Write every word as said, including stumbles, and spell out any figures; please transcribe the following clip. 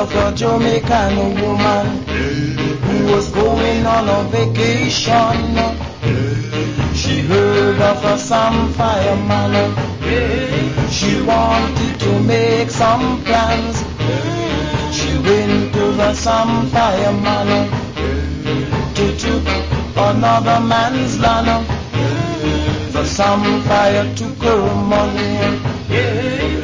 of a Jamaican woman who was going on a vacation. She heard of a some fireman. She wanted to make some plans. She went to the some fireman to took another man's land. The some fire took her money.